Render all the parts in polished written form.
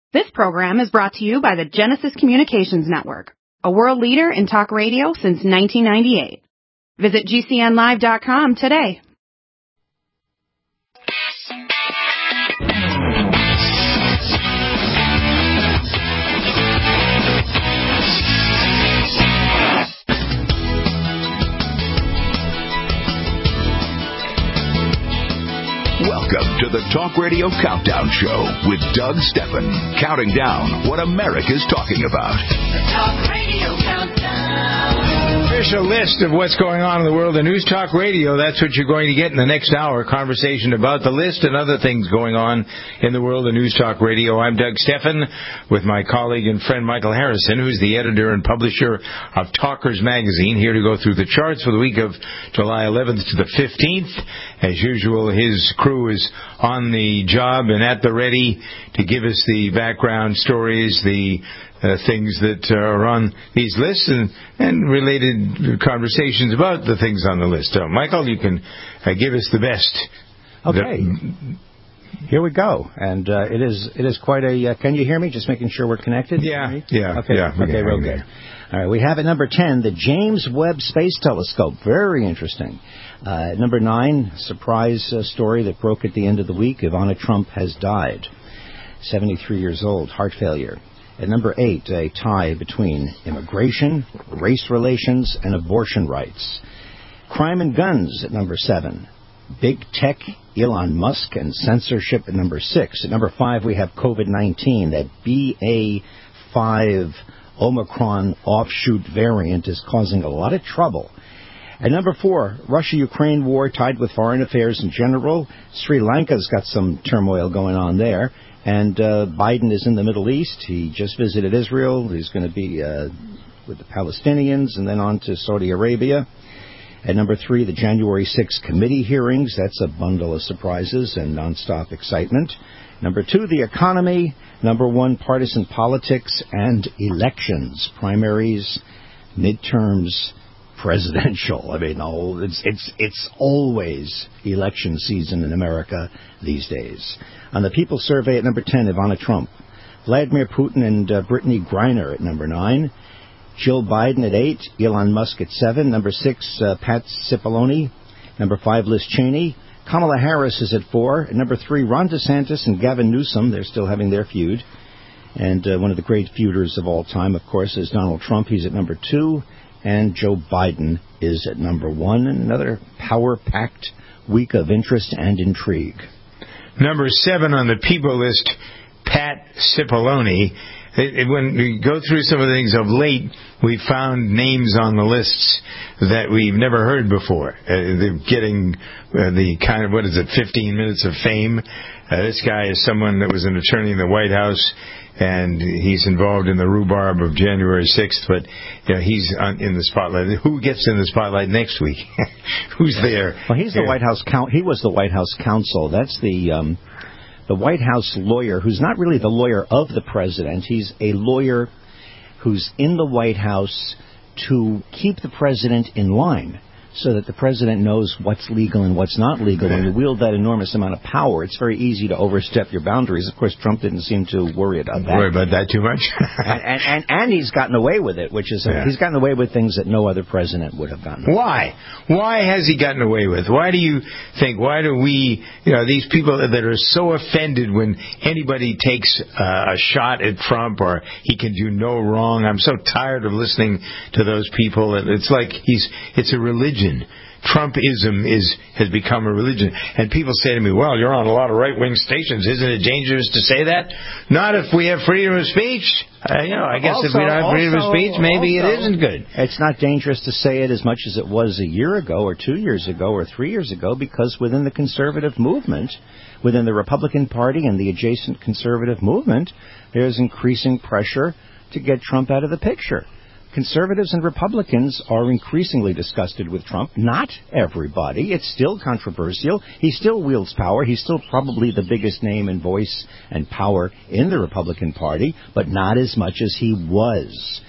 This program is brought to you by the Genesis Communications Network, a world leader in talk radio since 1998. Visit GCNlive.com today. Welcome to the Talk Radio Countdown Show with Doug Stephan, counting down what America's talking about. The Talk Radio Countdown. Official list of what's going on in the world of News Talk Radio. That's what you're going to get in the next hour. Conversation about the list and other things going on in the world of News Talk Radio. I'm Doug Stephan with my colleague and friend Michael Harrison, who's the editor and publisher of Talkers Magazine, here to go through the charts for the week of July 11th to the 15th. As usual, his crew is on the job and at the ready to give us the background stories, the things that are on these lists and related conversations about the things on the list. Michael, you can give us the best. Okay. Here we go. And it is quite a... can you hear me? Just making sure we're connected? Yeah. Okay, real good. All right, we have at number 10, the James Webb Space Telescope. Very interesting. At number 9, surprise story that broke at the end of the week. Ivana Trump has died. 73 years old, heart failure. At number 8, a tie between immigration, race relations, and abortion rights. Crime and guns at number 7. Big tech, Elon Musk, and censorship at number 6. At number 5, we have COVID-19. That BA.5 Omicron offshoot variant is causing a lot of trouble. At number 4, Russia-Ukraine war tied with foreign affairs in general. Sri Lanka's got some turmoil going on there. And Biden is in the Middle East. He just visited Israel. He's going to be with the Palestinians and then on to Saudi Arabia. At number 3, the January 6th committee hearings. That's a bundle of surprises and nonstop excitement. Number 2, the economy. Number 1, partisan politics and elections. Primaries, midterms, presidential. I mean, it's always election season in America these days. On the People's Survey at number 10, Ivana Trump. Vladimir Putin and Brittany Griner at number 9. Jill Biden at 8. Elon Musk at 7. Number 6, Pat Cipollone. Number 5, Liz Cheney. Kamala Harris is at 4. At number 3, Ron DeSantis and Gavin Newsom. They're still having their feud. And one of the great feuders of all time, of course, is Donald Trump. He's at number 2. And Joe Biden is at number 1. And another power-packed week of interest and intrigue. Number 7 on the people list, Pat Cipollone. When we go through some of the things of late, we found names on the lists that we've never heard before. They're getting the kind of, 15 minutes of fame. This guy is someone that was an attorney in the White House, and he's involved in the rhubarb of January 6th, but he's in the spotlight. Who gets in the spotlight next week? Who's there? Well, he's the White House he was the White House counsel. That's the White House lawyer who's not really the lawyer of the president. He's a lawyer who's in the White House to keep the president in line so that the president knows what's legal and what's not legal. When you wield that enormous amount of power, it's very easy to overstep your boundaries. Of course, Trump didn't seem to worry about that. Worry about that too much? and he's gotten away with it, which is he's gotten away with things that no other president would have gotten away with. Why? Why has he gotten away with? Why do you think, why do we, these people that are so offended when anybody takes a shot at Trump or he can do no wrong? I'm so tired of listening to those people. It's like it's a religion. Trumpism has become a religion. And people say to me, well, you're on a lot of right-wing stations. Isn't it dangerous to say that? Not if we have freedom of speech. I guess if we don't have freedom of speech, maybe it isn't good. It's not dangerous to say it as much as it was a year ago or 2 years ago or 3 years ago, because within the conservative movement, within the Republican Party and the adjacent conservative movement, there's increasing pressure to get Trump out of the picture. conservatives and Republicans are increasingly disgusted with Trump. Not everybody. It's still controversial. He still wields power. He's still probably the biggest name and voice and power in the Republican Party, but not as much as he was.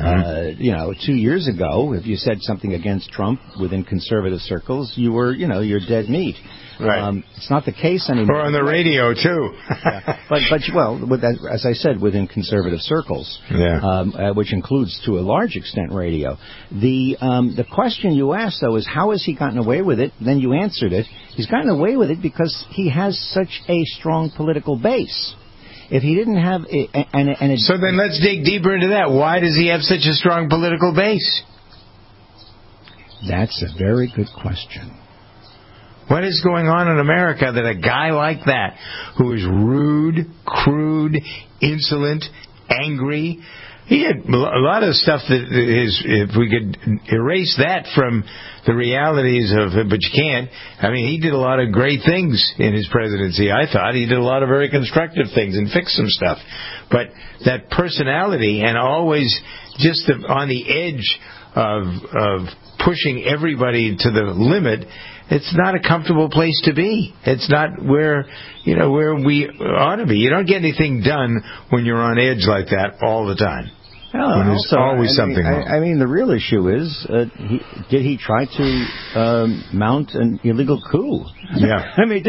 2 years ago, if you said something against Trump within conservative circles, you're dead meat. Right. It's not the case anymore. Or on the radio too. As I said, within conservative circles, which includes to a large extent radio. The question you asked though is how has he gotten away with it? Then you answered it. He's gotten away with it because he has such a strong political base. If he didn't have so then let's dig deeper into that. Why does he have such a strong political base? That's a very good question. What is going on in America that a guy like that, who is rude, crude, insolent, angry, he had a lot of stuff that is, if we could erase that from the realities of it, but you can't. I mean, he did a lot of great things in his presidency, I thought. He did a lot of very constructive things and fixed some stuff. But that personality and always just on the edge of pushing everybody to the limit, it's not a comfortable place to be. It's not where we ought to be. You don't get anything done when you're on edge like that all the time. When there's always something wrong. I mean, the real issue is, did he try to mount an illegal coup? Yeah. I mean,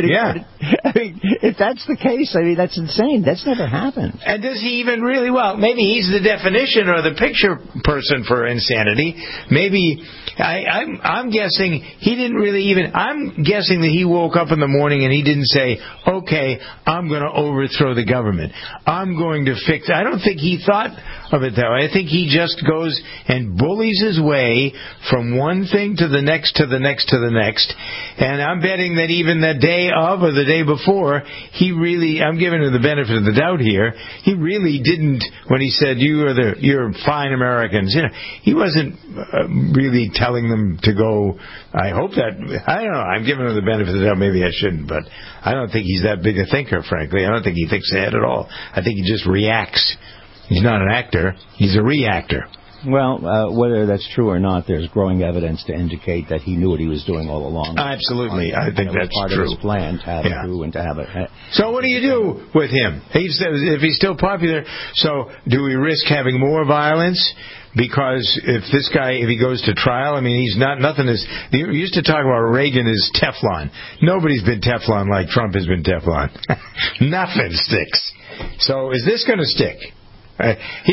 if that's the case, that's insane. That's never happened. And does he even really? Well, maybe he's the definition or the picture person for insanity. Maybe I'm guessing he didn't really even. I'm guessing that he woke up in the morning and he didn't say, "Okay, I'm going to overthrow the government. I'm going to fix." I don't think he thought of it that way. I think he just goes and bullies his way from one thing to the next to the next to the next. And I'm betting that even the day of or the day before, I'm giving him the benefit of the doubt here, he really didn't, when he said, you're fine Americans, he wasn't really telling them to go, I hope that, I don't know, I'm giving him the benefit of the doubt, maybe I shouldn't, but I don't think he's that big a thinker, frankly. I don't think he thinks ahead at all. I think he just reacts. He's not an actor. He's a reactor. Well, whether that's true or not, there's growing evidence to indicate that he knew what he was doing all along. Absolutely. I think that's part true. Of his plan to have a coup and to have a... So what do you do with him? If he's still popular, so do we risk having more violence? Because if he goes to trial, I mean, we used to talk about Reagan as Teflon. Nobody's been Teflon like Trump has been Teflon. Nothing sticks. So is this going to stick? I'm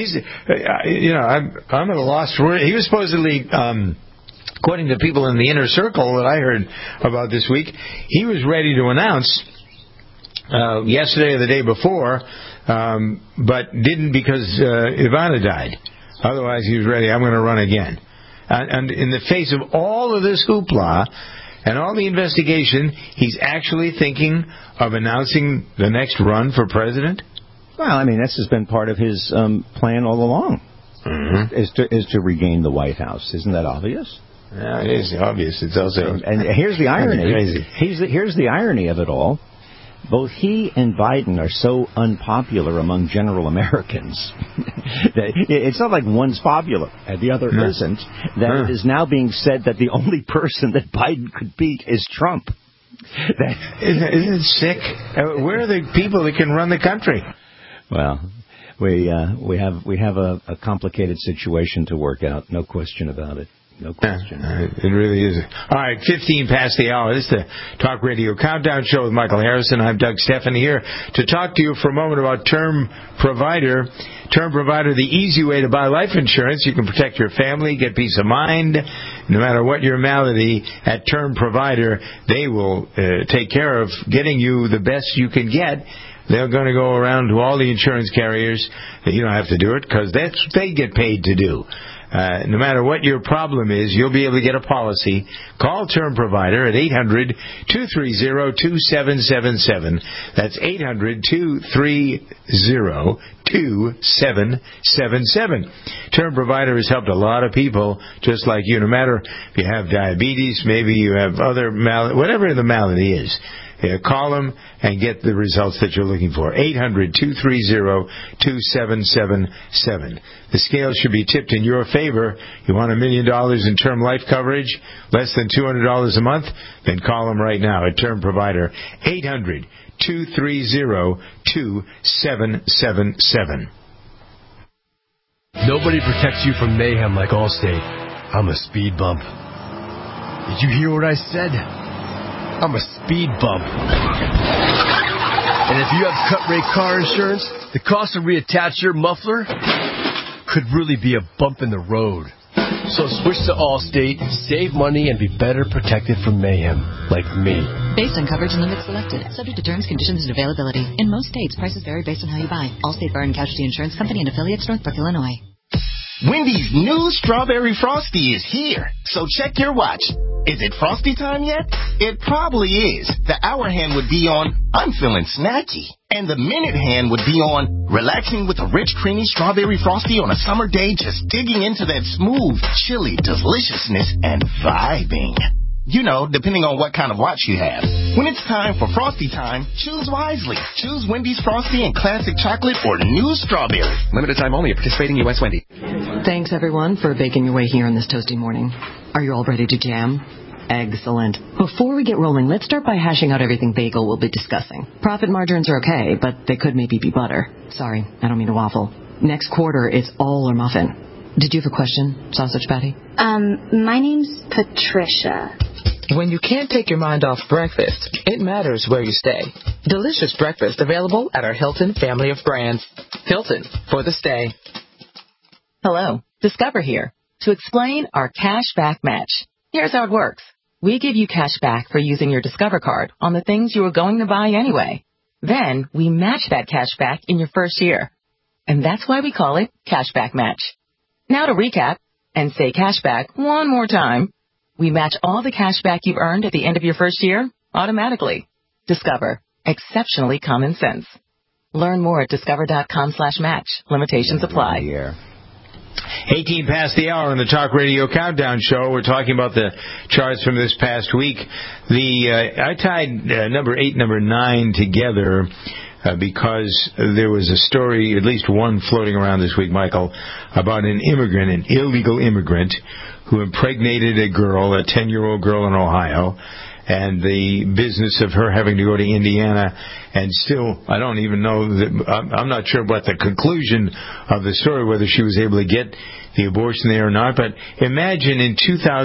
at a loss for it. He was supposedly, according to people in the inner circle that I heard about this week, he was ready to announce yesterday or the day before, but didn't because Ivana died. Otherwise, he was ready. I'm going to run again. And in the face of all of this hoopla and all the investigation, he's actually thinking of announcing the next run for president? Well, I mean, this has been part of his plan all along, is to regain the White House. Isn't that obvious? Yeah, it is obvious. It's also... And here's the irony. Crazy. Here's the irony of it all. Both he and Biden are so unpopular among general Americans that it's not like one's popular and the other isn't, that it is now being said that the only person that Biden could beat is Trump. Isn't it sick? Where are the people that can run the country? Well, we have a complicated situation to work out. No question about it. No question. It really is. All right, 15 past the hour. This is the Talk Radio Countdown Show with Michael Harrison. I'm Doug Stephan here to talk to you for a moment about Term Provider. Term Provider, the easy way to buy life insurance. You can protect your family, get peace of mind, no matter what your malady. At Term Provider, they will take care of getting you the best you can get. They're going to go around to all the insurance carriers. You don't have to do it because that's what they get paid to do. No matter what your problem is, you'll be able to get a policy. Call Term Provider at 800-230-2777. That's 800-230-2777. Term Provider has helped a lot of people just like you. No matter if you have diabetes, maybe you have other malady, whatever the malady is. Call them and get the results that you're looking for. 800-230-2777. The scale should be tipped in your favor. You want $1 million in term life coverage, less than $200 a month? Then call them right now, a term provider. 800-230-2777. Nobody protects you from mayhem like Allstate. I'm a speed bump. Did you hear what I said? I'm a speed bump. And if you have cut rate car insurance, the cost to reattach your muffler could really be a bump in the road. So switch to Allstate, save money, and be better protected from mayhem, like me. Based on coverage and limits selected, subject to terms, conditions, and availability. In most states, prices vary based on how you buy. Allstate Bar and Casualty Insurance Company and affiliates, Northbrook, Illinois. Wendy's new Strawberry Frosty is here, so check your watch. Is it Frosty time yet? It probably is. The hour hand would be on, I'm feeling snatchy. And the minute hand would be on, relaxing with a rich, creamy Strawberry Frosty on a summer day, just digging into that smooth, chilly deliciousness and vibing. You know, depending on what kind of watch you have. When it's time for Frosty time, choose wisely. Choose Wendy's Frosty and Classic Chocolate or New Strawberry. Limited time only at participating U.S. Wendy's. Thanks, everyone, for baking your way here on this toasty morning. Are you all ready to jam? Excellent. Before we get rolling, let's start by hashing out everything bagel will be discussing. Profit margins are okay, but they could maybe be butter. Sorry, I don't mean to waffle. Next quarter, it's all or muffin. Did you have a question, Sausage Patty? My name's Patricia. When you can't take your mind off breakfast, it matters where you stay. Delicious breakfast available at our Hilton family of brands. Hilton, for the stay. Hello, Discover here to explain our cash back match. Here's how it works. We give you cash back for using your Discover card on the things you were going to buy anyway. Then we match that cash back in your first year. And that's why we call it Cash Back Match. Now to recap and say cash back one more time. We match all the cash back you've earned at the end of your first year automatically. Discover. Exceptionally common sense. Learn more at discover.com/match. Limitations apply. 18 past the hour on the Talk Radio Countdown Show. We're talking about the charts from this past week. I tied number 8, number 9 together because there was a story, at least one floating around this week, Michael, about an illegal immigrant who impregnated a girl, a 10-year-old girl in Ohio, and the business of her having to go to Indiana. And still, I don't even know, I'm not sure what the conclusion of the story, whether she was able to get the abortion there or not. But imagine in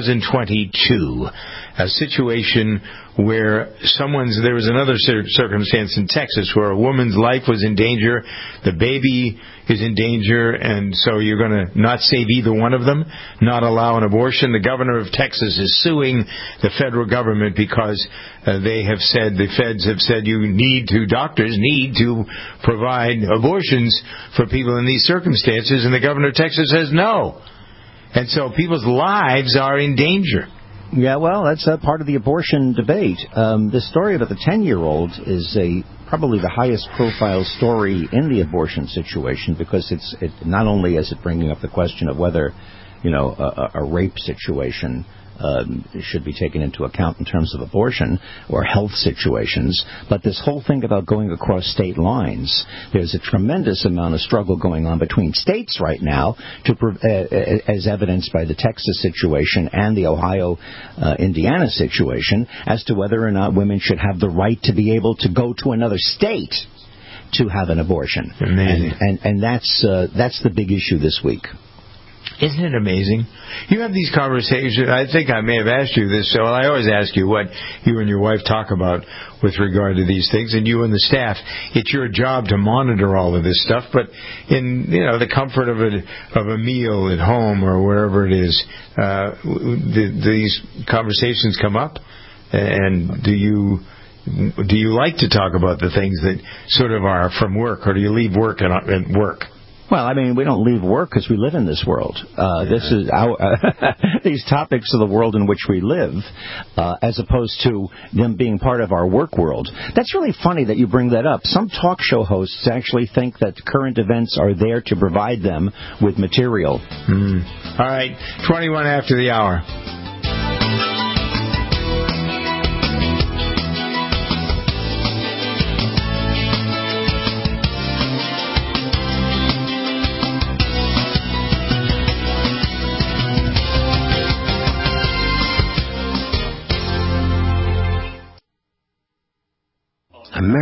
2022 a situation where there was another circumstance in Texas where a woman's life was in danger, the baby is in danger, and so you're going to not save either one of them, not allow an abortion. The governor of Texas is suing the federal government because the feds have said doctors need to provide abortions for people in these circumstances, and the governor of Texas says no. And so people's lives are in danger. Yeah, well, that's a part of the abortion debate. The story about the 10-year-old is probably the highest profile story in the abortion situation, because it not only is it bringing up the question of whether, a rape situation should be taken into account in terms of abortion or health situations, but this whole thing about going across state lines, there's a tremendous amount of struggle going on between states right now, as evidenced by the Texas situation and the Ohio-Indiana situation, as to whether or not women should have the right to be able to go to another state to have an abortion. And that's the big issue this week. Isn't it amazing? You have these conversations. I think I may have asked you this, so I always ask you what you and your wife talk about with regard to these things, and you and the staff. It's your job to monitor all of this stuff, but in the comfort of a meal at home or wherever it is, these conversations come up. And do you like to talk about the things that sort of are from work, or do you leave work at work? Well, I mean, we don't leave work because we live in this world. This is these topics of the world in which we live, as opposed to them being part of our work world. That's really funny that you bring that up. Some talk show hosts actually think that current events are there to provide them with material. All right, 21 after the hour.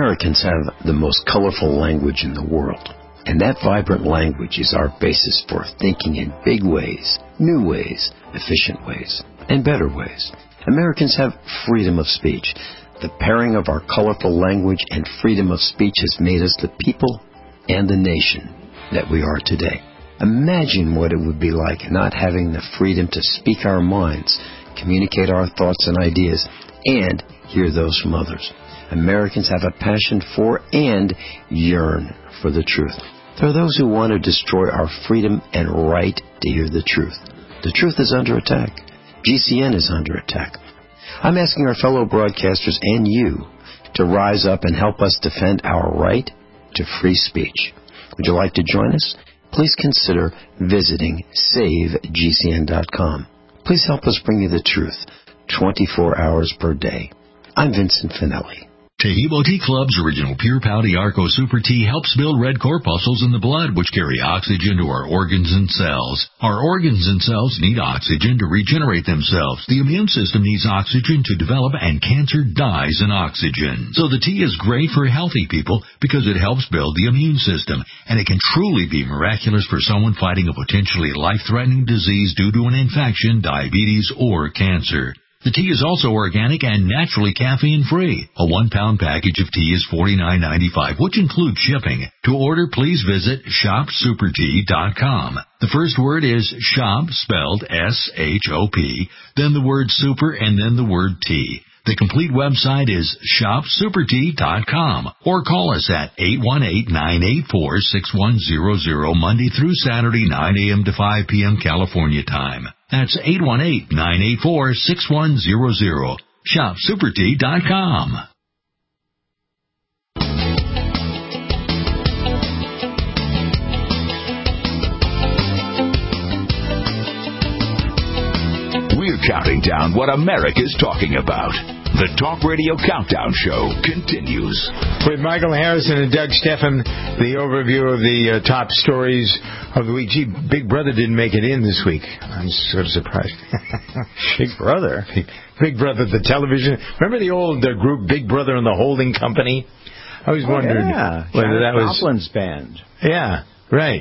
Americans have the most colorful language in the world. And that vibrant language is our basis for thinking in big ways, new ways, efficient ways, and better ways. Americans have freedom of speech. The pairing of our colorful language and freedom of speech has made us the people and the nation that we are today. Imagine what it would be like not having the freedom to speak our minds, communicate our thoughts and ideas, and hear those from others. Americans have a passion for and yearn for the truth. There are those who want to destroy our freedom and right to hear the truth. The truth is under attack. GCN is under attack. I'm asking our fellow broadcasters and you to rise up and help us defend our right to free speech. Would you like to join us? Please consider visiting SaveGCN.com. Please help us bring you the truth 24 hours per day. I'm Vincent Finelli. Tehebo Tea Club's original Pure Pouty Arco Super Tea helps build red corpuscles in the blood, which carry oxygen to our organs and cells. Our organs and cells need oxygen to regenerate themselves. The immune system needs oxygen to develop, and cancer dies in oxygen. So the tea is great for healthy people because it helps build the immune system, and it can truly be miraculous for someone fighting a potentially life-threatening disease due to an infection, diabetes, or cancer. The tea is also organic and naturally caffeine-free. A 1-pound package of tea is $49.95, which includes shipping. To order, please visit shopsupertea.com. The first word is shop, spelled S-H-O-P, then the word super, and then the word tea. The complete website is shopsupertea.com, or call us at 818-984-6100 Monday through Saturday, 9 a.m. to 5 p.m. California time. That's 818-984-6100. shopsupertea.com. We're counting down what America's talking about. The Talk Radio Countdown Show continues. With Michael Harrison and Doug Steffen, the overview of the top stories of the week. Gee, Big Brother didn't make it in this week. I'm sort of surprised. Big Brother? Big Brother, the television. Remember the old group Big Brother and the Holding Company? I always wondered whether that was... Copland's band. Yeah. Right,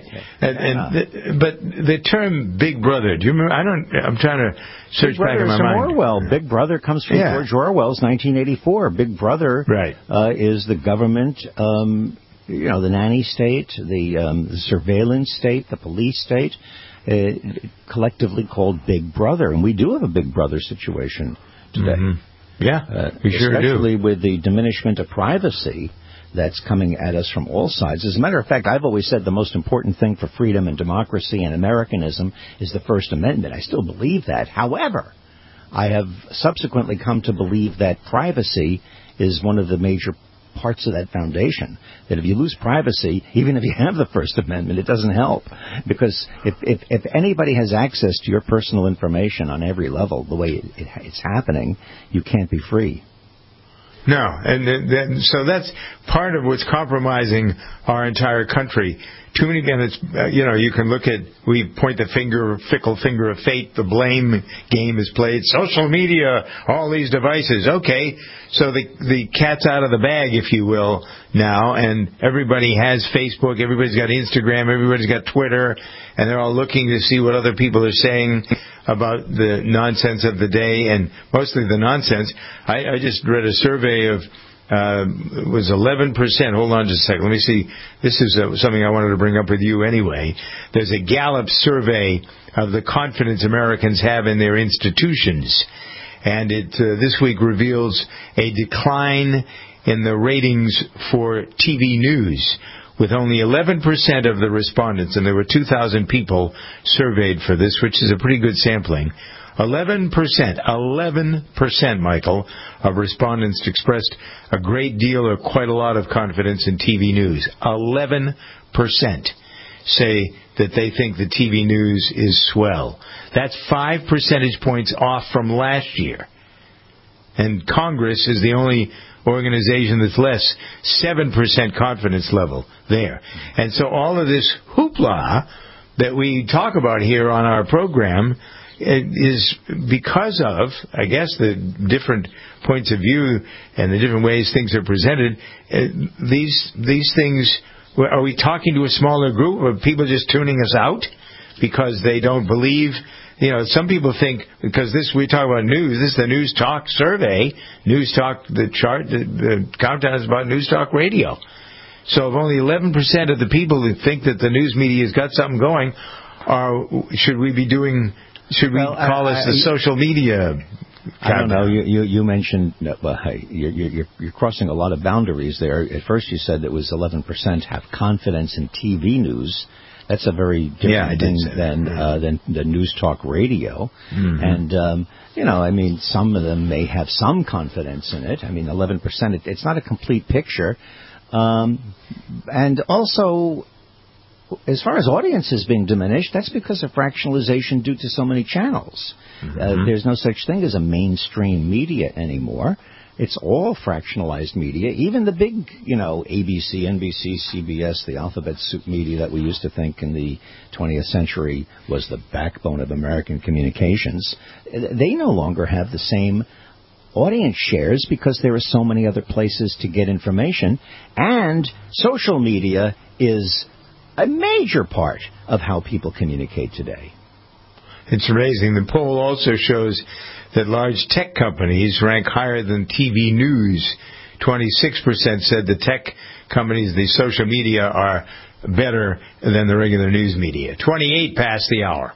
but the term Big Brother. Do you remember? I'm trying to search back in my mind. Orwell. Big Brother comes from George Orwell's 1984. Big Brother, is the government, the nanny state, the surveillance state, the police state, collectively called Big Brother, and we do have a Big Brother situation today. Mm-hmm. Yeah, we sure do. Especially with the diminishment of privacy that's coming at us from all sides. As a matter of fact, I've always said the most important thing for freedom and democracy and Americanism is the First Amendment. I still believe that. However, I have subsequently come to believe that privacy is one of the major parts of that foundation. That if you lose privacy, even if you have the First Amendment, it doesn't help. Because if anybody has access to your personal information on every level, the way it's happening, you can't be free. No, and so that's part of what's compromising our entire country. Too many, and it's, you can look at, we point the fickle finger of fate, the blame game is played, social media, all these devices. Okay, so the cat's out of the bag, if you will, now, and everybody has Facebook, everybody's got Instagram, everybody's got Twitter, and they're all looking to see what other people are saying about the nonsense of the day, and mostly the nonsense. I just read a survey of, it was 11%. Hold on just a second. Let me see. This is something I wanted to bring up with you anyway. There's a Gallup survey of the confidence Americans have in their institutions, and it this week reveals a decline in the ratings for TV news, with only 11% of the respondents, and there were 2,000 people surveyed for this, which is a pretty good sampling. 11%, Michael, of respondents expressed a great deal or quite a lot of confidence in TV news. 11% say that they think the TV news is swell. That's 5 percentage points off from last year. And Congress is the only organization that's less, 7% confidence level there. And so all of this hoopla that we talk about here on our program is because of, I guess, the different points of view and the different ways things are presented. These things, are we talking to a smaller group, or people just tuning us out because they don't believe? Some people think, because we talk about news, this is the News Talk survey. News Talk, the countdown is about News Talk Radio. So if only 11% of the people who think that the news media has got something going, should we call us the social media? I don't know. You mentioned you're crossing a lot of boundaries there. At first you said that was 11% have confidence in TV news. That's a very different thing than the News Talk Radio. Mm-hmm. And, some of them may have some confidence in it. 11%, it's not a complete picture. And also, as far as audiences being diminished, that's because of fractionalization due to so many channels. Mm-hmm. There's no such thing as a mainstream media anymore. It's all fractionalized media. Even the big, ABC, NBC, CBS, the alphabet soup media that we used to think in the 20th century was the backbone of American communications, they no longer have the same audience shares because there are so many other places to get information. And social media is a major part of how people communicate today. It's amazing. The poll also shows that large tech companies rank higher than TV news. 26% said the tech companies, the social media, are better than the regular news media. 28 past the hour.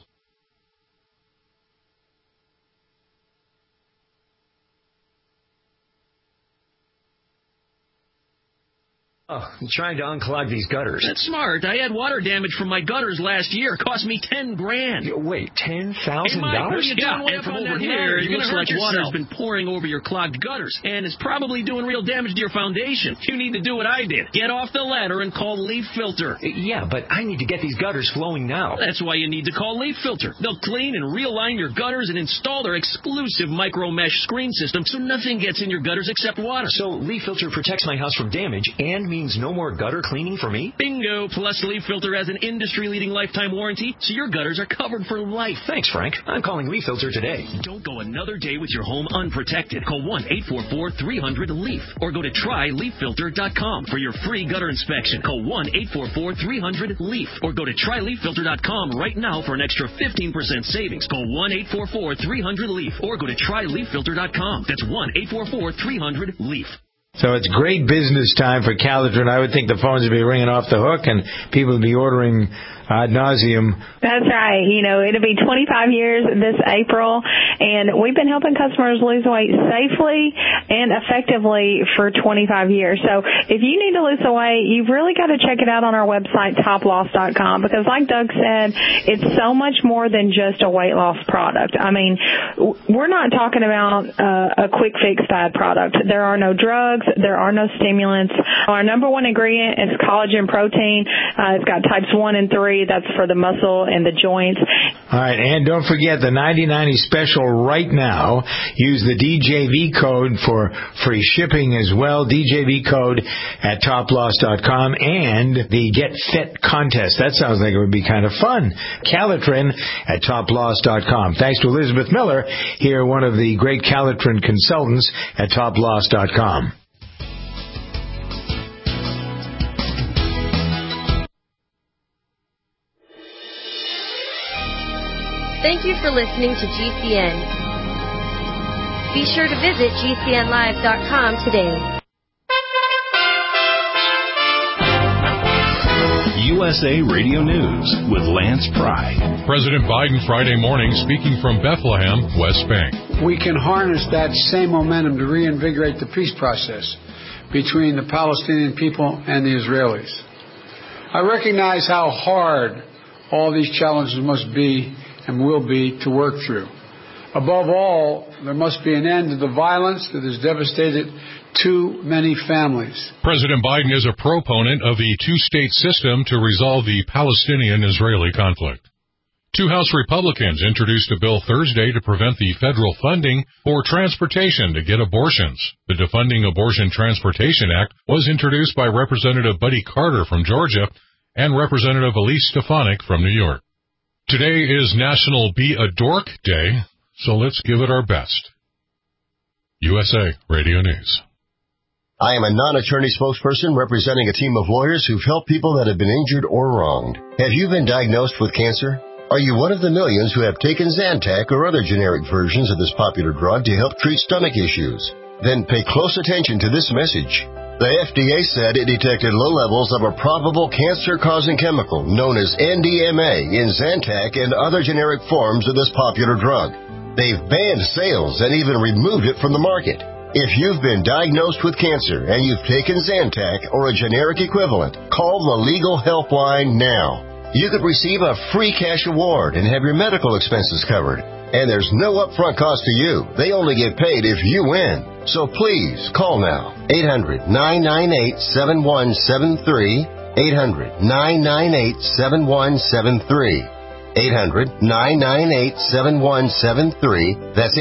I'm trying to unclog these gutters. That's smart. I had water damage from my gutters last year. It cost me $10,000. Wait, $10,000? Hey, Mike, what are you doing way up on that here? It looks like water's been pouring over your clogged gutters, and it's probably doing real damage to your foundation. You need to do what I did. Get off the ladder and call Leaf Filter. Yeah, but I need to get these gutters flowing now. That's why you need to call Leaf Filter. They'll clean and realign your gutters and install their exclusive micro mesh screen system so nothing gets in your gutters except water. So Leaf Filter protects my house from damage and means no more gutter cleaning for me? Bingo! Plus, Leaf Filter has an industry-leading lifetime warranty, so your gutters are covered for life. Thanks, Frank. I'm calling Leaf Filter today. Don't go another day with your home unprotected. Call 1-844-300-LEAF or go to tryleaffilter.com for your free gutter inspection. Call 1-844-300-LEAF or go to tryleaffilter.com right now for an extra 15% savings. Call 1-844-300-LEAF or go to tryleaffilter.com. That's 1-844-300-LEAF. So it's great business time for Calitrin. I would think the phones would be ringing off the hook and people would be ordering ad nauseum. That's right. It'll be 25 years this April, and we've been helping customers lose weight safely and effectively for 25 years. So if you need to lose the weight, you've really got to check it out on our website, toploss.com, because like Doug said, it's so much more than just a weight loss product. We're not talking about a quick fix fad product. There are no drugs. There are no stimulants. Our number one ingredient is collagen protein. It's got types 1 and 3. That's for the muscle and the joints. All right, and don't forget the 90/90 special right now. Use the DJV code for free shipping as well. DJV code at toploss.com and the Get Fit contest. That sounds like it would be kind of fun. Calitrin at toploss.com. Thanks to Elizabeth Miller, here one of the great Calitrin consultants at toploss.com. Thank you for listening to GCN. Be sure to visit GCNlive.com today. USA Radio News with Lance Pry. President Biden Friday morning speaking from Bethlehem, West Bank. We can harness that same momentum to reinvigorate the peace process between the Palestinian people and the Israelis. I recognize how hard all these challenges must be and will be to work through. Above all, there must be an end to the violence that has devastated too many families. President Biden is a proponent of the two-state system to resolve the Palestinian-Israeli conflict. Two House Republicans introduced a bill Thursday to prevent the federal funding for transportation to get abortions. The Defunding Abortion Transportation Act was introduced by Representative Buddy Carter from Georgia and Representative Elise Stefanik from New York. Today is National Be a Dork Day, so let's give it our best. USA Radio News. I am a non-attorney spokesperson representing a team of lawyers who've helped people that have been injured or wronged. Have you been diagnosed with cancer? Are you one of the millions who have taken Zantac or other generic versions of this popular drug to help treat stomach issues? Then pay close attention to this message. The FDA said it detected low levels of a probable cancer-causing chemical known as NDMA in Zantac and other generic forms of this popular drug. They've banned sales and even removed it from the market. If you've been diagnosed with cancer and you've taken Zantac or a generic equivalent, call the legal helpline now. You could receive a free cash award and have your medical expenses covered. And there's no upfront cost to you. They only get paid if you win. So please, call now. 800-998-7173. 800-998-7173. 800-998-7173. That's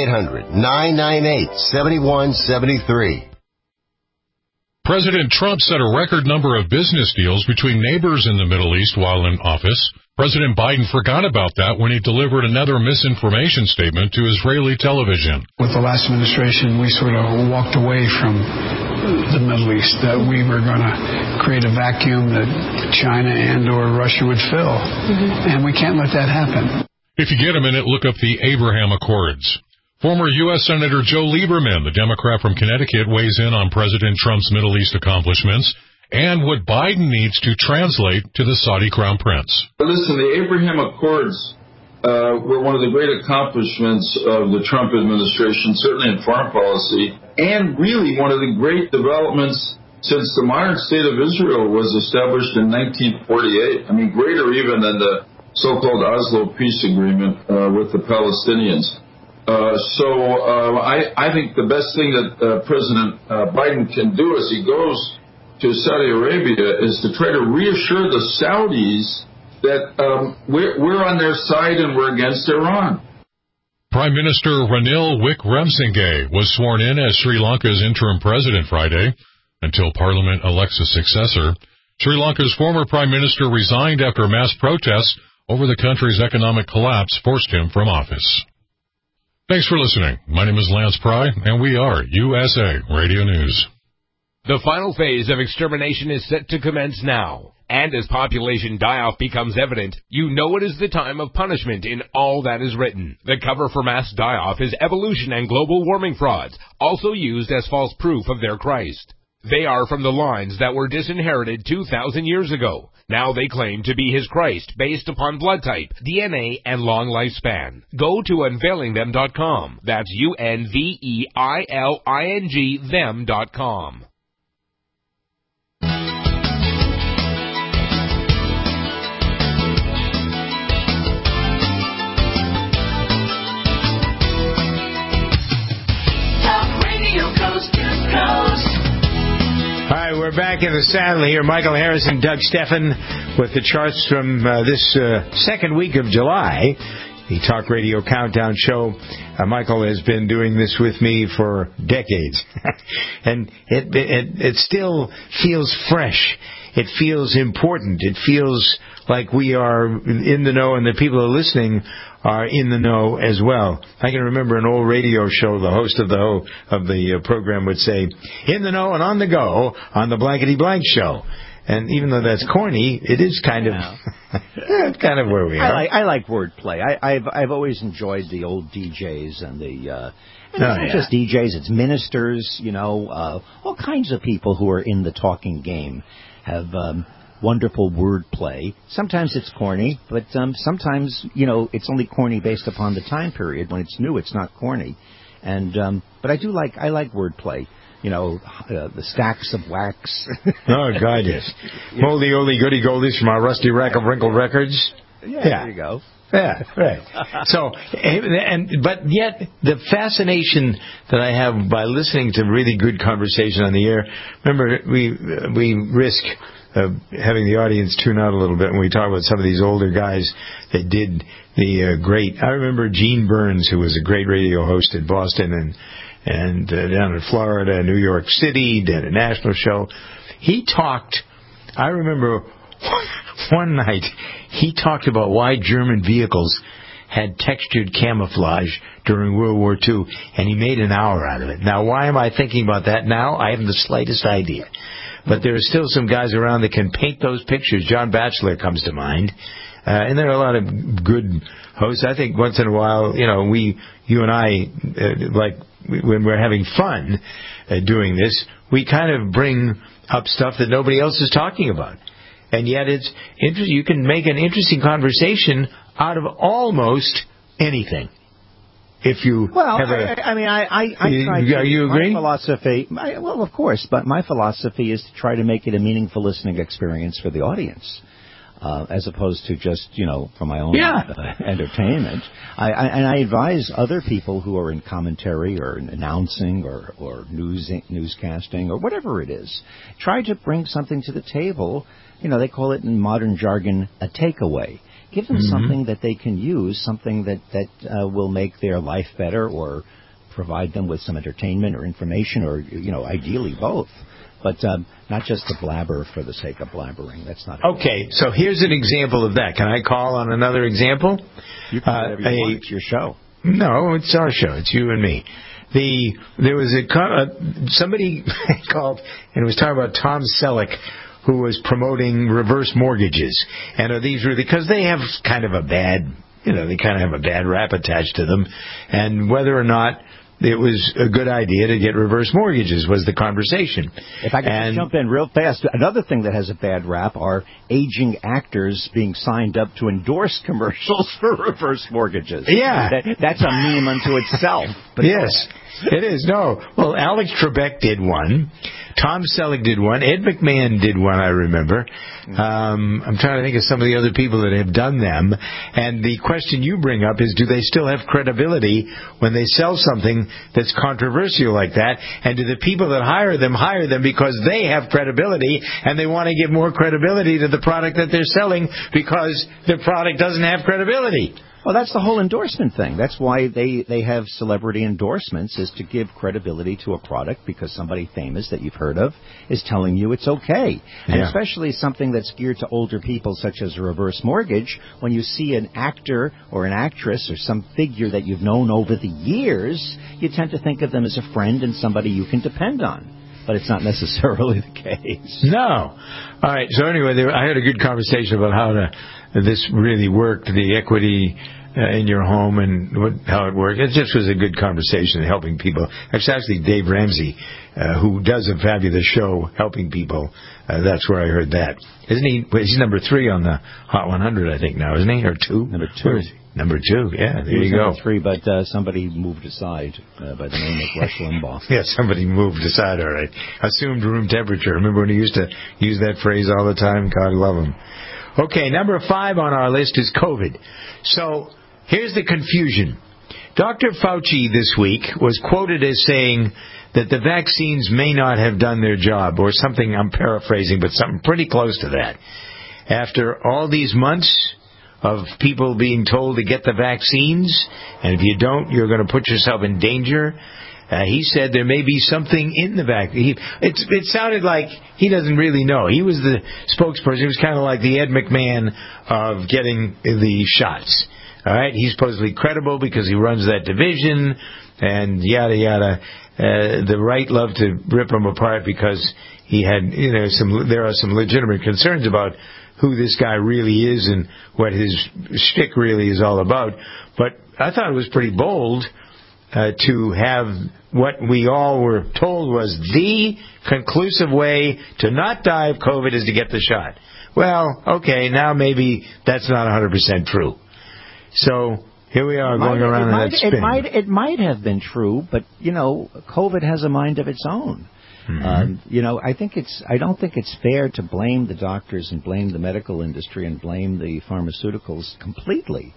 800-998-7173. President Trump set a record number of business deals between neighbors in the Middle East while in office. President Biden forgot about that when he delivered another misinformation statement to Israeli television. With the last administration, we sort of walked away from the Middle East, that we were going to create a vacuum that China and or Russia would fill. And we can't let that happen. If you get a minute, look up the Abraham Accords. Former U.S. Senator Joe Lieberman, the Democrat from Connecticut, weighs in on President Trump's Middle East accomplishments and what Biden needs to translate to the Saudi Crown Prince. Listen, the Abraham Accords were one of the great accomplishments of the Trump administration, certainly in foreign policy, and really one of the great developments since the modern state of Israel was established in 1948. I mean, greater even than the so-called Oslo peace agreement with the Palestinians. I think the best thing that President Biden can do as he goes to Saudi Arabia is to try to reassure the Saudis that we're on their side and we're against Iran. Prime Minister Ranil Wickremesinghe was sworn in as Sri Lanka's interim president Friday until Parliament elects a successor. Sri Lanka's former prime minister resigned after mass protests over the country's economic collapse forced him from office. Thanks for listening. My name is Lance Pry, and we are USA Radio News. The final phase of extermination is set to commence now. And as population die-off becomes evident, you know it is the time of punishment in all that is written. The cover for mass die-off is evolution and global warming frauds, also used as false proof of their Christ. They are from the lines that were disinherited 2,000 years ago. Now they claim to be his Christ based upon blood type, DNA, and long lifespan. Go to unveilingthem.com. That's UNVEILING them.com. All right, we're back in the saddle here. Michael Harris and Doug Steffen with the charts from this second week of July, the Talk Radio Countdown Show. Michael has been doing this with me for decades, and it still feels fresh. It feels important. It feels like we are in the know, and the people who are listening are in the know as well. I can remember an old radio show, the host of the program would say, "In the know and on the go on the Blankety Blank Show." And even though that's corny, it is kind of kind of where we are. I like wordplay. I've always enjoyed the old DJs and it's not just DJs, it's ministers, all kinds of people who are in the talking game have wonderful wordplay. Sometimes it's corny, but sometimes, it's only corny based upon the time period. When it's new, it's not corny. And but I like wordplay. The stacks of wax. Oh, God, yes. Moldy, oldie, goody, goldies from our rusty rack of wrinkled records. Yeah, there you go. Yeah, right. So, but yet the fascination that I have by listening to really good conversation on the air. Remember, we risk having the audience tune out a little bit when we talk about some of these older guys that did the great. I remember Gene Burns, who was a great radio host in Boston and down in Florida, New York City, did a national show. He talked. I remember one night he talked about why German vehicles had textured camouflage during World War II, and he made an hour out of it. Now, why am I thinking about that now? I haven't the slightest idea. But there are still some guys around that can paint those pictures. John Batchelor comes to mind. And there are a lot of good hosts. I think once in a while, you and I, like when we're having fun doing this, we kind of bring up stuff that nobody else is talking about. And yet it's interesting. You can make an interesting conversation out of almost anything. If you have a... I try to... Are you agreeing? My philosophy... Well, of course, but my philosophy is to try to make it a meaningful listening experience for the audience. As opposed to just, for my own entertainment. I advise other people who are in commentary or announcing or newscasting or whatever it is, try to bring something to the table. They call it in modern jargon a takeaway. Give them something that they can use, something that will make their life better or provide them with some entertainment or information or, ideally both. But not just the blabber for the sake of blabbering. That's not... Okay, so here's an example of that. Can I call on another example? You can do whatever you want. It's your show. No, it's our show. It's you and me. There was somebody called and was talking about Tom Selleck, who was promoting reverse mortgages. And are these really... Because they have kind of a bad... they kind of have a bad rap attached to them. And whether or not... it was a good idea to get reverse mortgages was the conversation. If I could just jump in real fast, another thing that has a bad rap are aging actors being signed up to endorse commercials for reverse mortgages. Yeah. That's a meme unto itself. But yes, it is. No. Well, Alex Trebek did one. Tom Selleck did one. Ed McMahon did one, I remember. I'm trying to think of some of the other people that have done them. And the question you bring up is, do they still have credibility when they sell something that's controversial like that? And do the people that hire them because they have credibility and they want to give more credibility to the product that they're selling because the product doesn't have credibility? Well, that's the whole endorsement thing. That's why they have celebrity endorsements, is to give credibility to a product because somebody famous that you've heard of is telling you it's okay. And especially something that's geared to older people, such as a reverse mortgage, when you see an actor or an actress or some figure that you've known over the years, you tend to think of them as a friend and somebody you can depend on. But it's not necessarily the case. No. All right. So anyway, I had a good conversation about how this really worked, the equity in your home and how it worked. It just was a good conversation helping people. Actually, Dave Ramsey, who does a fabulous show helping people, that's where I heard that. Isn't he? He's number 3 on the Hot 100, I think now, isn't he? Or 2? Number 2. Number 2, yeah, there you go. Number 3, but somebody moved aside by the name of Rush Limbaugh. Yeah, somebody moved aside, all right. Assumed room temperature. Remember when he used to use that phrase all the time? God love him. Okay, number 5 on our list is COVID. So here's the confusion. Dr. Fauci this week was quoted as saying that the vaccines may not have done their job, or something, I'm paraphrasing, but something pretty close to that. After all these months of people being told to get the vaccines, and if you don't, you're going to put yourself in danger. He said there may be something in the vaccine. It sounded like he doesn't really know. He was the spokesperson. He was kind of like the Ed McMahon of getting the shots. All right, he's supposedly credible because he runs that division, and yada yada. The right love to rip him apart because he had, there are some legitimate concerns about who this guy really is and what his shtick really is all about. But I thought it was pretty bold to have what we all were told was the conclusive way to not die of COVID is to get the shot. Well, okay, now maybe that's not 100% true. So here we are going around in that spin. It might have been true, but, COVID has a mind of its own. Mm-hmm. I don't think it's fair to blame the doctors and blame the medical industry and blame the pharmaceuticals completely.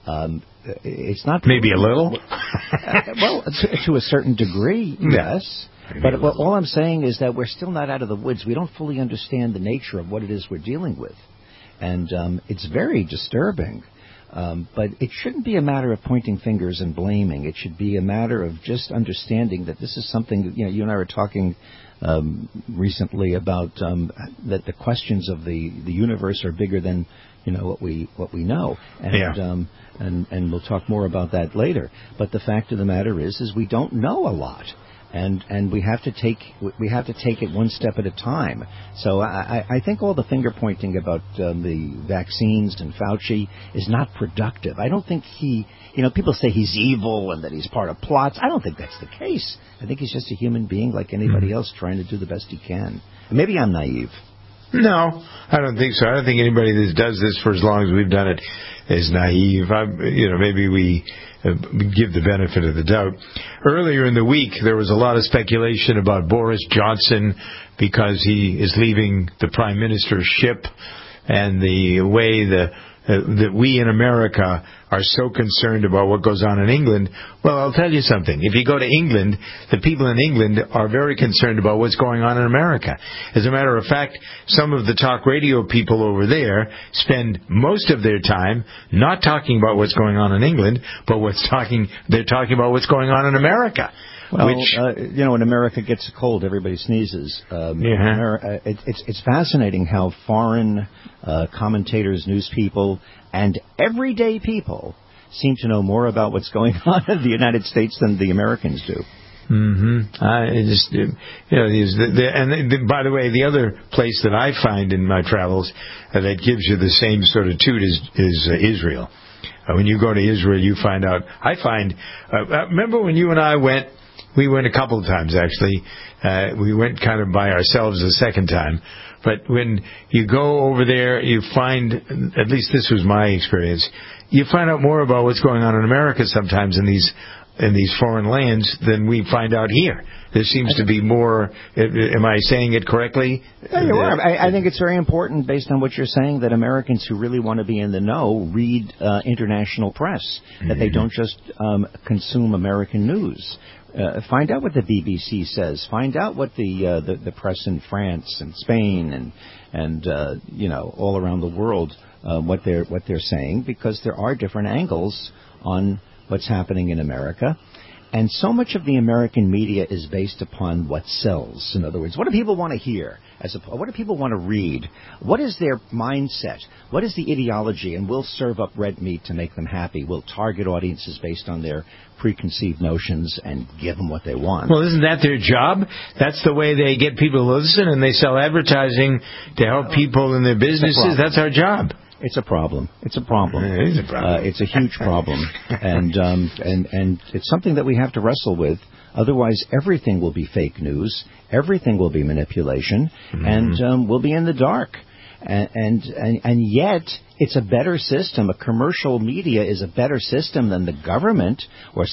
It's not maybe a little. Well, to a certain degree, yes. But all I'm saying is that we're still not out of the woods. We don't fully understand the nature of what it is we're dealing with, and it's very disturbing. But it shouldn't be a matter of pointing fingers and blaming. It should be a matter of just understanding that this is something, you and I were talking recently about that the questions of the universe are bigger than what we know. And and we'll talk more about that later. But the fact of the matter is we don't know a lot. And we have to take it one step at a time. So I think all the finger pointing about the vaccines and Fauci is not productive. I don't think people say he's evil and that he's part of plots. I don't think that's the case. I think he's just a human being like anybody else trying to do the best he can. Maybe I'm naive. No, I don't think so. I don't think anybody that does this for as long as we've done it is naive. Maybe we give the benefit of the doubt. Earlier in the week, there was a lot of speculation about Boris Johnson because he is leaving the prime ministership and the way that we in America are so concerned about what goes on in England. Well, I'll tell you something. If you go to England, the people in England are very concerned about what's going on in America. As a matter of fact, some of the talk radio people over there spend most of their time not talking about what's going on in England, but they're talking about what's going on in America. Well, when America gets a cold, everybody sneezes. It's fascinating how foreign commentators, news people, and everyday people seem to know more about what's going on in the United States than the Americans do. And by the way, the other place that I find in my travels that gives you the same sort of toot is Israel. When you go to Israel, you find out. Remember when you and I went? We went a couple of times, actually. We went kind of by ourselves the second time. But when you go over there, you find, at least this was my experience, you find out more about what's going on in America sometimes in these foreign lands than we find out here. There seems to be more. Am I saying it correctly? Yeah, you are. I think it's very important, based on what you're saying, that Americans who really want to be in the know read international press, that they don't just consume American news. Find out what the BBC says. Find out what the press in France and Spain and all around the world what they're saying, because there are different angles on what's happening in America. And so much of the American media is based upon what sells. In other words, what do people want to hear? What do people want to read? What is their mindset? What is the ideology? And we'll serve up red meat to make them happy. We'll target audiences based on their preconceived notions and give them what they want. Well, isn't that their job? That's the way they get people to listen, and they sell advertising to help people in their businesses. That's our job. It's a problem. It's a problem. It is a problem. It's a huge problem, and it's something that we have to wrestle with. Otherwise, everything will be fake news. Everything will be manipulation, and we'll be in the dark. And yet, it's a better system. A commercial media is a better system than the government or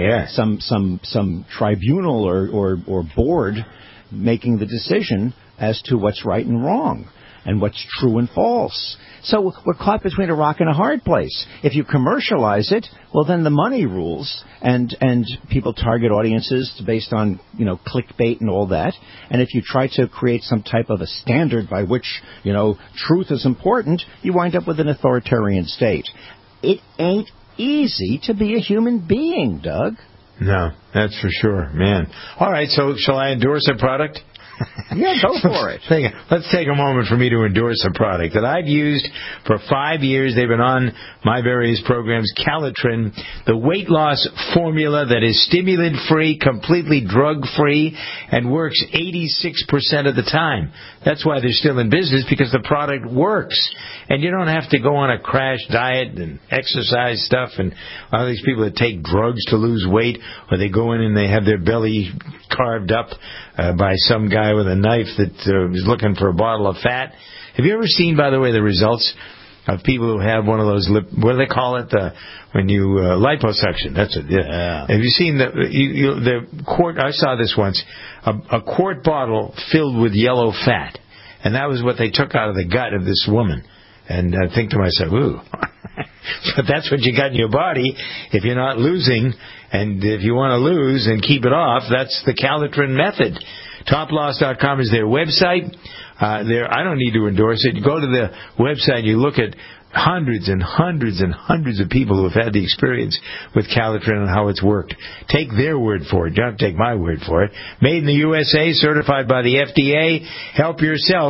some tribunal or board making the decision as to what's right and wrong and what's true and false. So we're caught between a rock and a hard place. If you commercialize it, well, then the money rules, and people target audiences based on, clickbait and all that. And if you try to create some type of a standard by which, truth is important, you wind up with an authoritarian state. It ain't easy to be a human being, Doug. No, that's for sure, man. All right, so shall I endorse a product? Yeah, go for it. Let's take a moment for me to endorse a product that I've used for 5 years. They've been on my various programs. Calitrin, the weight loss formula that is stimulant-free, completely drug-free, and works 86% of the time. That's why they're still in business, because the product works. And you don't have to go on a crash diet and exercise stuff. And a lot of these people that take drugs to lose weight, or they go in and they have their belly carved up by some guy with a knife that is looking for a bottle of fat. Have you ever seen, by the way, the results of people who have one of those what do they call it? When you liposuction. That's it. Yeah. Have you seen the quart? I saw this once. A quart bottle filled with yellow fat, and that was what they took out of the gut of this woman. And I think to myself, ooh. But that's what you got in your body if you're not losing. And if you want to lose and keep it off, that's the Calitrin method. Toploss.com is their website. I don't need to endorse it. You go to the website and you look at hundreds and hundreds and hundreds of people who have had the experience with Calitrin and how it's worked. Take their word for it. You don't have to take my word for it. Made in the USA, certified by the FDA. Help yourself.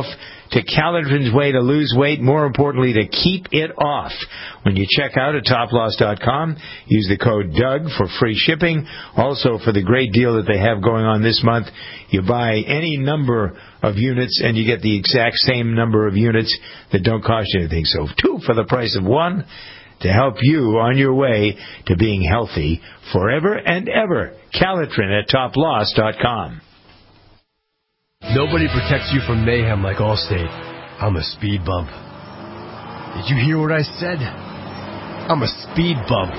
to Calitrin's way to lose weight, more importantly, to keep it off. When you check out at toploss.com, use the code Doug for free shipping. Also, for the great deal that they have going on this month, you buy any number of units and you get the exact same number of units that don't cost you anything. So 2 for the price of 1 to help you on your way to being healthy forever and ever. Calitrin at toploss.com. Nobody protects you from mayhem like Allstate. I'm a speed bump. Did you hear what I said? I'm a speed bump.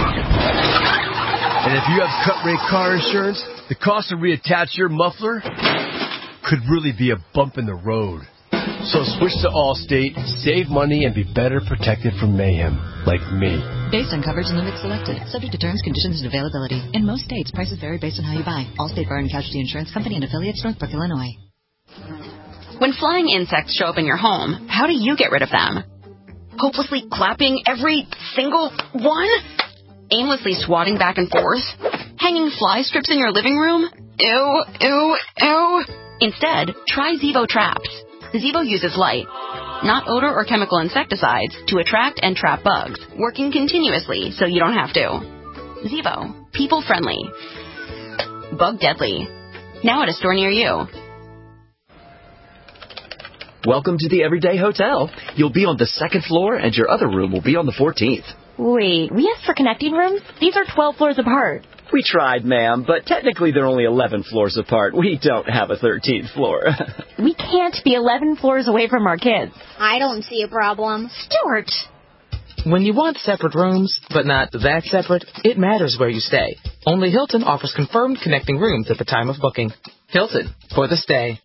And if you have cut-rate car insurance, the cost to reattach your muffler could really be a bump in the road. So switch to Allstate, save money, and be better protected from mayhem, like me. Based on coverage and limits selected. Subject to terms, conditions, and availability. In most states, prices vary based on how you buy. Allstate Fire and Casualty Insurance Company and affiliates, Northbrook, Illinois. When flying insects show up in your home, how do you get rid of them? Hopelessly clapping every single one? Aimlessly swatting back and forth? Hanging fly strips in your living room? Ew, ew, ew. Instead, try Zevo Traps. Zevo uses light, not odor or chemical insecticides, to attract and trap bugs, working continuously so you don't have to. Zevo, people-friendly, bug-deadly. Now at a store near you. Welcome to the Everyday Hotel. You'll be on the 2nd floor, and your other room will be on the 14th. Wait, we asked for connecting rooms? These are 12 floors apart. We tried, ma'am, but technically they're only 11 floors apart. We don't have a 13th floor. We can't be 11 floors away from our kids. I don't see a problem. Stuart! When you want separate rooms, but not that separate, it matters where you stay. Only Hilton offers confirmed connecting rooms at the time of booking. Hilton, for the stay.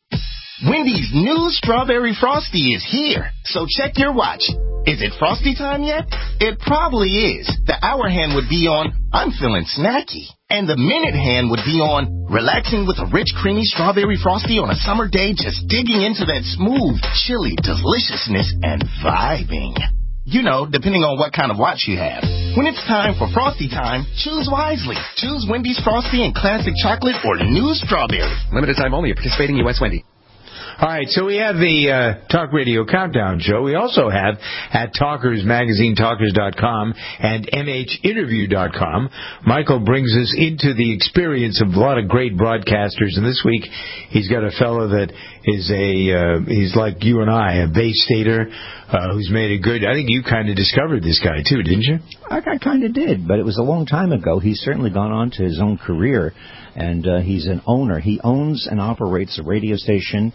Wendy's new Strawberry Frosty is here, so check your watch. Is it Frosty time yet? It probably is. The hour hand would be on, I'm feeling snacky. And the minute hand would be on, relaxing with a rich, creamy Strawberry Frosty on a summer day, just digging into that smooth, chilly deliciousness and vibing. You know, depending on what kind of watch you have. When it's time for Frosty time, choose wisely. Choose Wendy's Frosty in classic chocolate or new strawberry. Limited time only at participating U.S. Wendy. All right, so we have the Talk Radio Countdown Show. We also have at Talkers Magazine, Talkers.com, and MHInterview.com. Michael brings us into the experience of a lot of great broadcasters, and this week he's got a fellow that is he's like you and I, a Bay Stater, who's made a good, I think you kind of discovered this guy too, didn't you? I kind of did, but it was a long time ago. He's certainly gone on to his own career, and he's an owner. He owns and operates a radio station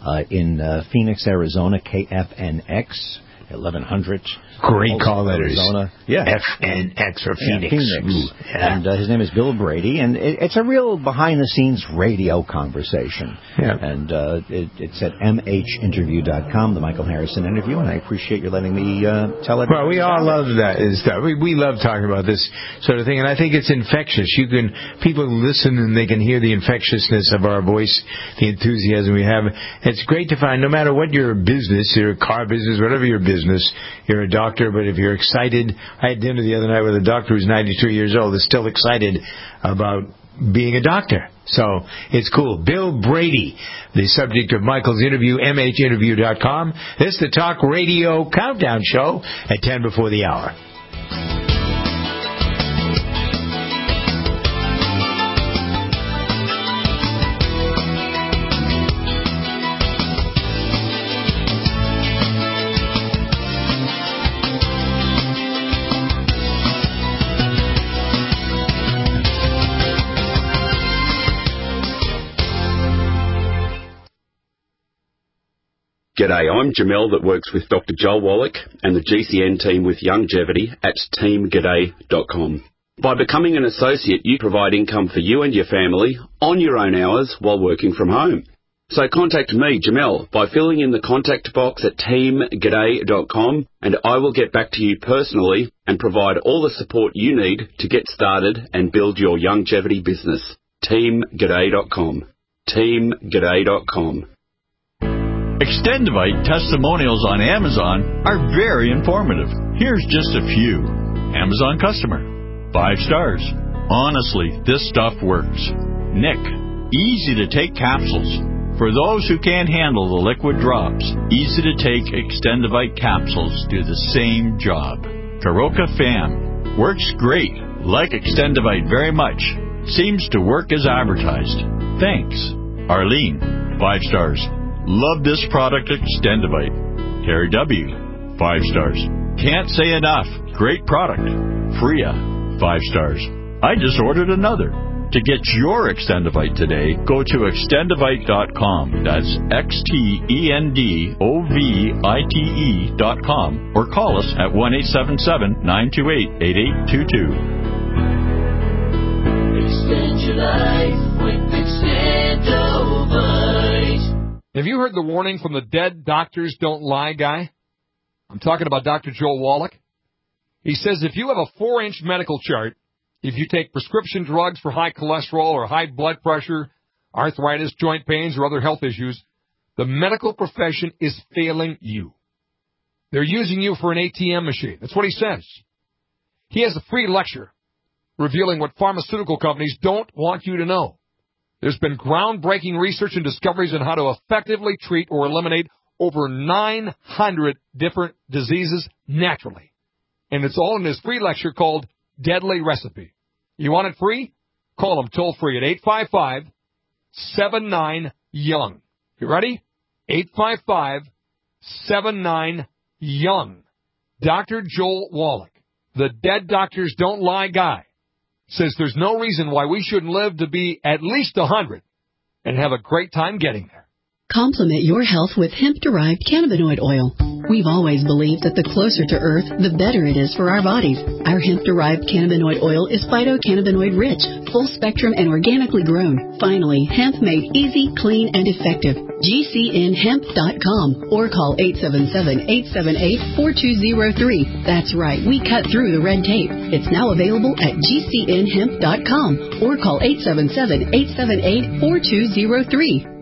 in Phoenix, Arizona, KFNX, 1100. Great call letters. Arizona. Yeah. FNX for Phoenix. Yeah. And his name is Bill Brady, and it's a real behind-the-scenes radio conversation. Yeah. And it's at mhinterview.com, the Michael Harrison interview, and I appreciate you letting me tell it. Well, we all love that stuff. We love talking about this sort of thing, and I think it's infectious. People listen and they can hear the infectiousness of our voice, the enthusiasm we have. It's great to find, no matter what your business, your car business, whatever your business, you're a doctor, but if you're excited, I had dinner the other night with a doctor who's 93 years old, is still excited about being a doctor. So it's cool. Bill Brady, the subject of Michael's interview, mhinterview.com. This is the Talk Radio Countdown Show at 10 before the hour. G'day, I'm Jamel that works with Dr. Joel Wallach and the GCN team with Youngevity at teamg'day.com. By becoming an associate, you provide income for you and your family on your own hours while working from home. So contact me, Jamel, by filling in the contact box at teamg'day.com, and I will get back to you personally and provide all the support you need to get started and build your Youngevity business. teamg'day.com. teamg'day.com. Extendivite testimonials on Amazon are very informative. Here's just a few. Amazon customer. 5 stars. Honestly, this stuff works. Nick. Easy to take capsules. For those who can't handle the liquid drops, easy-to-take Extendivite capsules do the same job. Karoka Fam works great. Like Extendivite very much. Seems to work as advertised. Thanks. Arlene, 5 stars. Love this product, Extendivite. Terry W., 5 stars. Can't say enough. Great product. Freya, 5 stars. I just ordered another. To get your Extendivite today, go to Extendivite.com. That's XTENDOVITE.com. Or call us at 1-877-928-8822. Extend your life with Extendovite. Have you heard the warning from the Dead Doctors Don't Lie guy? I'm talking about Dr. Joel Wallach. He says if you have a 4-inch medical chart, if you take prescription drugs for high cholesterol or high blood pressure, arthritis, joint pains, or other health issues, the medical profession is failing you. They're using you for an ATM machine. That's what he says. He has a free lecture revealing what pharmaceutical companies don't want you to know. There's been groundbreaking research and discoveries on how to effectively treat or eliminate over 900 different diseases naturally. And it's all in this free lecture called Deadly Recipe. You want it free? Call them toll free at 855-79-YOUNG. You ready? 855-79-YOUNG. Dr. Joel Wallach, the Dead Doctors Don't Lie guy, says there's no reason why we shouldn't live to be at least 100 and have a great time getting there. Complement your health with hemp-derived cannabinoid oil. We've always believed that the closer to Earth, the better it is for our bodies. Our hemp-derived cannabinoid oil is phytocannabinoid-rich, full-spectrum, and organically grown. Finally, hemp made easy, clean, and effective. GCNhemp.com or call 877-878-4203. That's right, we cut through the red tape. It's now available at GCNhemp.com or call 877-878-4203.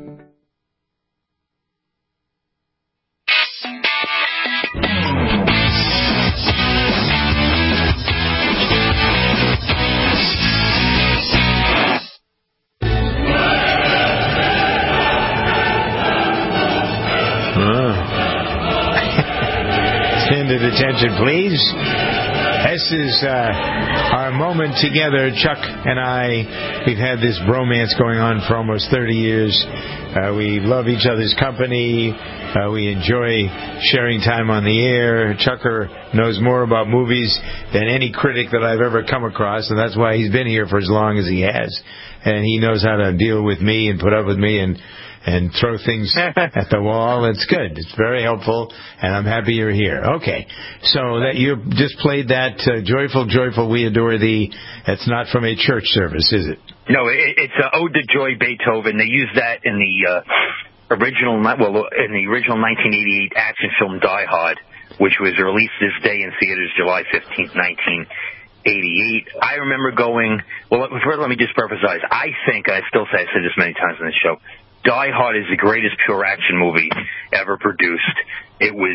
Attention, please. This is our moment together. Chuck and I, we've had this bromance going on for almost 30 years. We love each other's company. We enjoy sharing time on the air. Chucker knows more about movies than any critic that I've ever come across, and that's why he's been here for as long as he has. And he knows how to deal with me and put up with me and throw things at the wall. It's good. It's very helpful, and I'm happy you're here. Okay, so that you just played that Joyful, Joyful, We Adore Thee. That's not from a church service, is it? No, it's Ode to Joy Beethoven. They used that in the original 1988 action film Die Hard, which was released this day in theaters July 15th, 1988. I remember going, well, first let me just emphasize, I still say, I've said this many times on this show, Die Hard is the greatest pure action movie ever produced. It was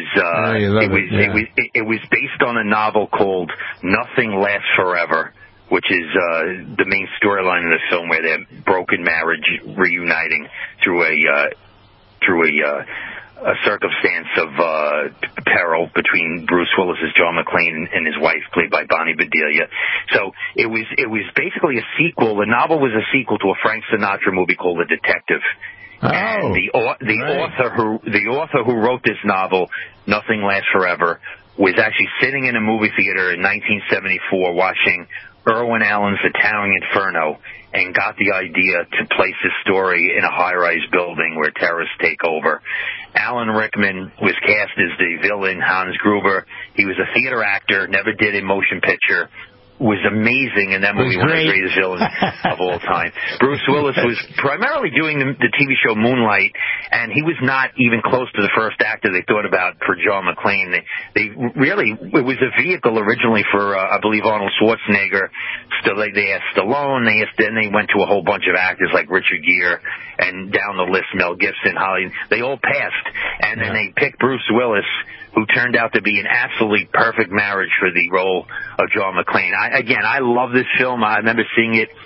based on a novel called Nothing Lasts Forever, which is the main storyline in the film, where their broken marriage reuniting through a circumstance of peril between Bruce Willis's John McClane and his wife, played by Bonnie Bedelia. So it was basically a sequel. The novel was a sequel to a Frank Sinatra movie called The Detective. And the author who wrote this novel, Nothing Lasts Forever, was actually sitting in a movie theater in 1974 watching Irwin Allen's The Towering Inferno, and got the idea to place his story in a high-rise building where terrorists take over. Alan Rickman was cast as the villain, Hans Gruber. He was a theater actor, never did a motion picture. Was amazing in that movie, one of the greatest villains of all time. Bruce Willis was primarily doing the TV show Moonlight, and he was not even close to the first actor they thought about for John McClane. It was a vehicle originally for, I believe, Arnold Schwarzenegger. They asked Stallone, then they went to a whole bunch of actors like Richard Gere, and down the list, Mel Gibson, Holly. They all passed, and then they picked Bruce Willis, who turned out to be an absolutely perfect marriage for the role of John McClane. I love this film. I remember seeing it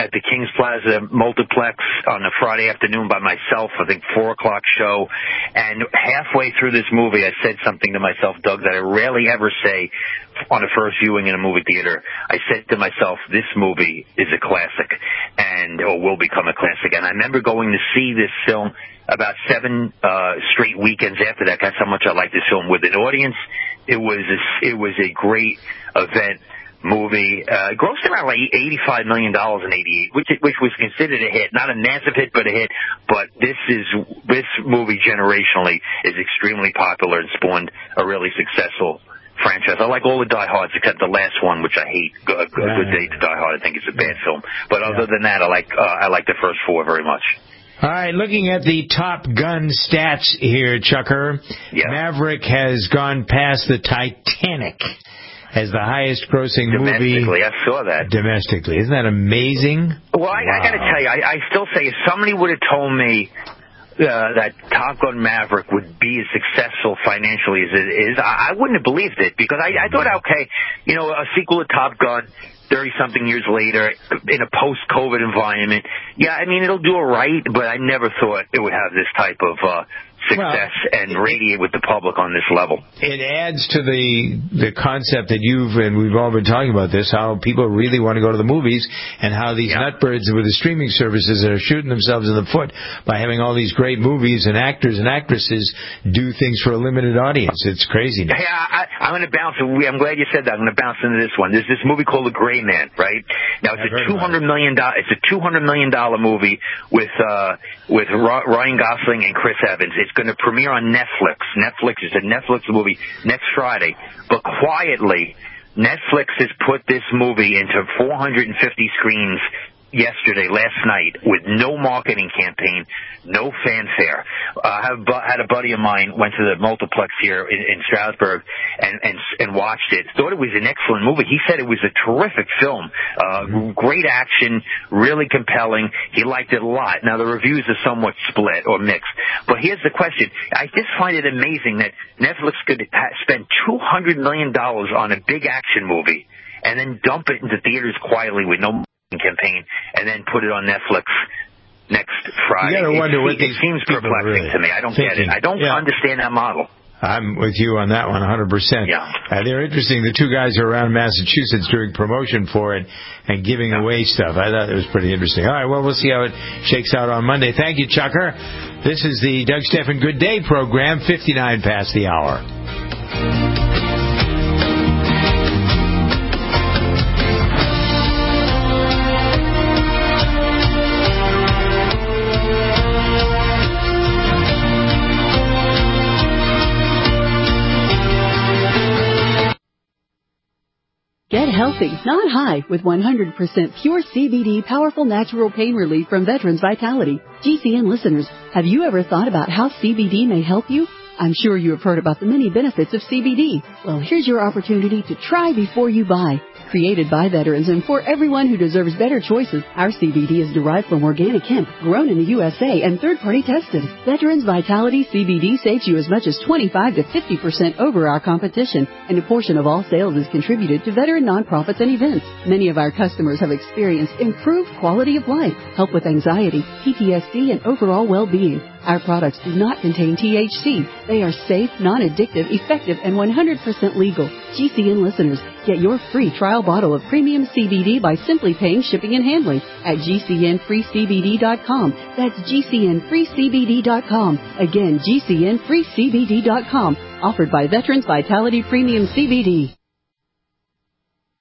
at the Kings Plaza Multiplex on a Friday afternoon by myself, I think 4 o'clock show. And halfway through this movie, I said something to myself, Doug, that I rarely ever say on a first viewing in a movie theater. I said to myself, this movie is a classic or will become a classic. And I remember going to see this film about 7 straight weekends after that. That's how much I liked this film. With an audience, it was a great event. Movie grossed around like $85 million in '88, which was considered a hit, not a massive hit, but a hit. But this movie generationally is extremely popular and spawned a really successful franchise. I like all the Die Hards except the last one, which I hate. Good Day to Die Hard. I think it's a bad film. But other than that, I like the first 4 very much. All right, looking at the Top Gun stats here, Chucker, Maverick has gone past the Titanic as the highest-grossing movie. Domestically, I saw that. Domestically. Isn't that amazing? Well, I got to tell you, I still say if somebody would have told me that Top Gun Maverick would be as successful financially as it is, I wouldn't have believed it, because I thought, okay, a sequel to Top Gun 30-something years later in a post-COVID environment, it'll do all right, but I never thought it would have this type of success and radiate with the public on this level. It adds to the concept that we've all been talking about this, how people really want to go to the movies, and how these nutbirds with the streaming services that are shooting themselves in the foot by having all these great movies and actors and actresses do things for a limited audience. It's crazy. Hey, I'm going to bounce. I'm glad you said that. I'm going to bounce into this one. There's this movie called The Gray Man, right? Now it's a $200 million movie with Ryan Gosling and Chris Evans. It's going to premiere on Netflix. Netflix is a Netflix movie next Friday. But quietly, Netflix has put this movie into 450 screens last night, with no marketing campaign, no fanfare. I had a buddy of mine went to the multiplex here in Stroudsburg and watched it. Thought it was an excellent movie. He said it was a terrific film, great action, really compelling. He liked it a lot. Now the reviews are somewhat split or mixed, but here's the question: I just find it amazing that Netflix could spend $200 million on a big action movie and then dump it into theaters quietly with no campaign, and then put it on Netflix next Friday. You gotta wonder what it seems perplexing to me. I don't get it. I don't understand that model. I'm with you on that one 100%. Yeah. They're interesting. The two guys are around Massachusetts doing promotion for it and giving away stuff. I thought it was pretty interesting. All right, well, we'll see how it shakes out on Monday. Thank you, Chucker. This is the Doug Stephan Good Day program, 59 past the hour. Get healthy, not high, with 100% pure CBD powerful natural pain relief from Veterans Vitality. GCN listeners, have you ever thought about how CBD may help you? I'm sure you have heard about the many benefits of CBD. Well, here's your opportunity to try before you buy. Created by veterans and for everyone who deserves better choices, our CBD is derived from organic hemp, grown in the USA and third-party tested. Veterans Vitality CBD saves you as much as 25 to 50% over our competition, and a portion of all sales is contributed to veteran nonprofits and events. Many of our customers have experienced improved quality of life, help with anxiety, PTSD, and overall well-being. Our products do not contain THC. They are safe, non-addictive, effective, and 100% legal. GCN listeners, get your free trial bottle of premium CBD by simply paying shipping and handling at GCNFreeCBD.com. That's GCNFreeCBD.com. Again, GCNFreeCBD.com. Offered by Veterans Vitality Premium CBD.